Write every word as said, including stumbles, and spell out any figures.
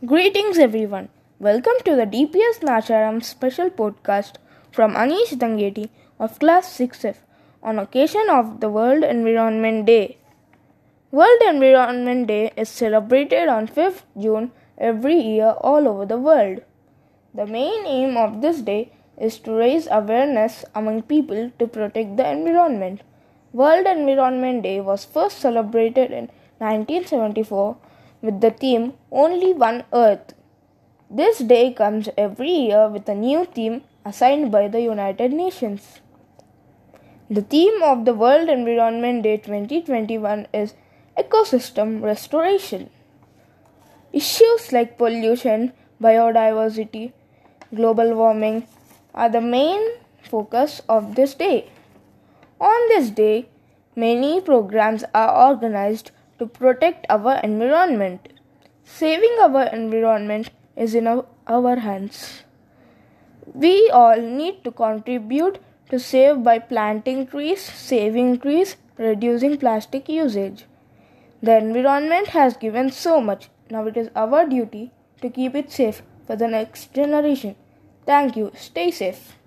Greetings everyone. Welcome to the D P S Nacharam special podcast from Anish Dangeti of class six F on occasion of the World Environment Day. World Environment Day is celebrated on fifth June every year all over the world. The main aim of this day is to raise awareness among people to protect the environment. World Environment Day was first celebrated in nineteen seventy-four with the theme Only One Earth. This day comes every year with a new theme assigned by the United Nations. The theme of the World Environment Day twenty twenty-one is Ecosystem Restoration. Issues like pollution, biodiversity, global warming are the main focus of this day. On this day, many programs are organized to protect our environment. Saving our environment is in our hands. We all need to contribute to save by planting trees, saving trees, reducing plastic usage. The environment has given so much. Now it is our duty to keep it safe for the next generation. Thank you. Stay safe.